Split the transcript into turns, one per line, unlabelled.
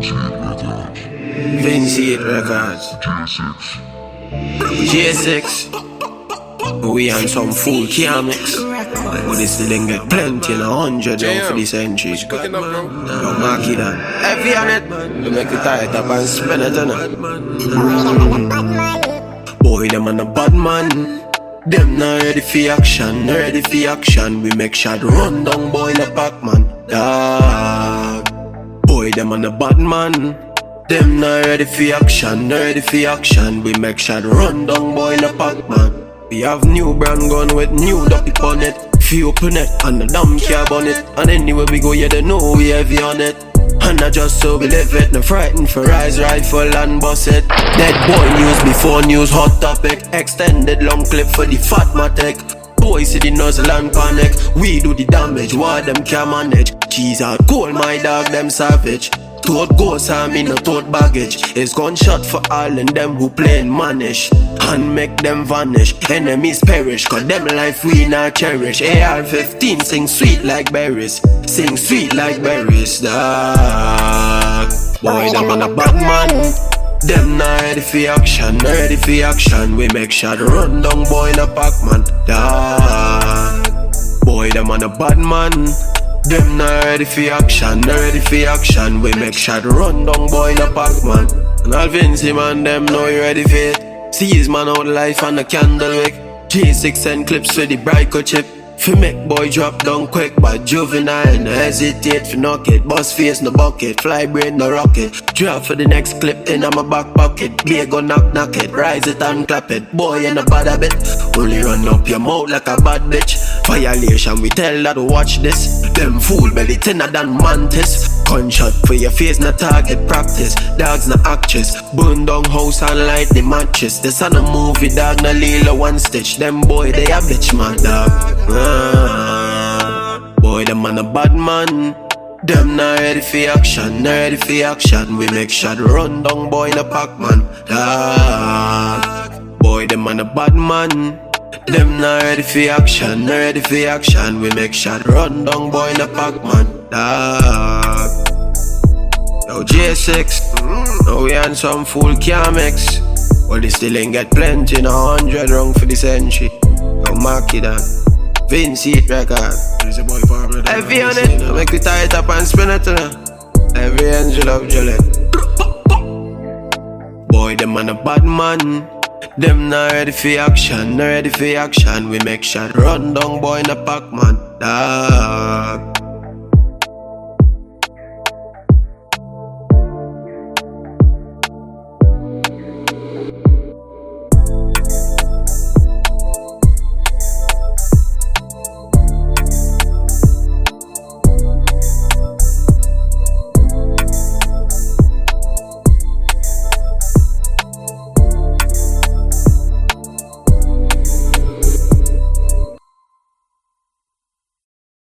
Vinci Records. J6. We on some full mix. But they still get plenty in 100 down for this entry. Yo, mark it down. Heavy on it, man. You make it tight up and spin it on it. Boy, them on a bad man. Them not ready for action, not ready for action. We make shot run down, boy, in a pack, man. Dog. Boy, them on a bad man. Them not ready for action, not ready for action. We make shot run down, boy, in a pack, man. We have new brand gun with new ducky on it. Few open it, and the damn cab on it. And anywhere we go, yeah, they know we heavy on it. And I just so believe it, no frightened for rise, rifle and bust it. Dead boy news before news, hot topic. Extended long clip for the fat matic. Boy see the nozzle and panic. We do the damage, what them can manage. Cheese out cold, my dog, them savage. Tote ghost, I mean no tote baggage. It's gunshot for all and them who playin' manage. And make them vanish, enemies perish. Cause them life we not cherish. AR-15 sing sweet like berries. Sing sweet like berries, dog. Boy, them on a bad man. Them not ready for action, not ready for action. We make shot run down, boy, in a pack, man, dog. Boy, them on a bad man. Them not ready for action, not ready for action. We make shot run down, boy, in a pack, man. And all Vinci, man, them know you ready for it. Seize man out life on the candle wick. J6 and clips with the Brico chip. Fi make boy drop down quick, but juvenile no hesitate fi knock it. Bust face no bucket, fly brain no rocket. Drop for the next clip in my back pocket. Be go knock it, rise it and clap it. Boy in a bad habit, only run up your mouth like a bad bitch. Violation, we tell that watch this. Them fool belly thinner than mantis. Gunshot for your face, no target practice. Dogs no actress, burn down house and light the matches. This on a movie, dog no Lilo one stitch. Them boy they a bitch man, dog. Boy, them on a bad man. Them not ready for action, not ready for action. We make shot run down, boy, in a pack, man, dog. Boy, them on a bad man. Them not ready for action, not ready for action. We make shot run down, boy, in a pack, man, dog. Yo, J6, now we on some full mix. Well, they still ain't get plenty, in 100 wrong for this entry. Yo, mark it down. Vinci Records. Heavy on it, make it tight up and spin it on it. Every angel of Juliet. Boy, them on a bad man. Them not ready for action, not ready for action. We make shot run down, boy, in a pack, man, dog.